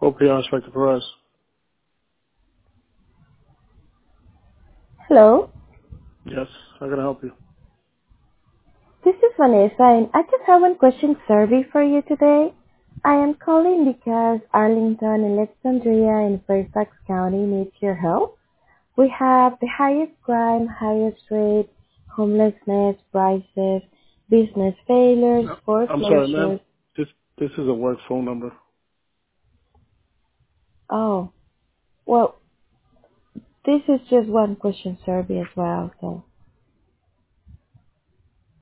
OPR Inspector Perez. Hello, Yes, how can I help you? this is Vanessa, and I just have one question survey for you today. I am calling because Arlington, Alexandria, and Fairfax County needs your help. We have the highest crime, highest rate, homelessness, prices, business failures, No, I'm sorry, ma'am. foreclosures. This is a work phone number. Oh, well, this is just one question survey as well, so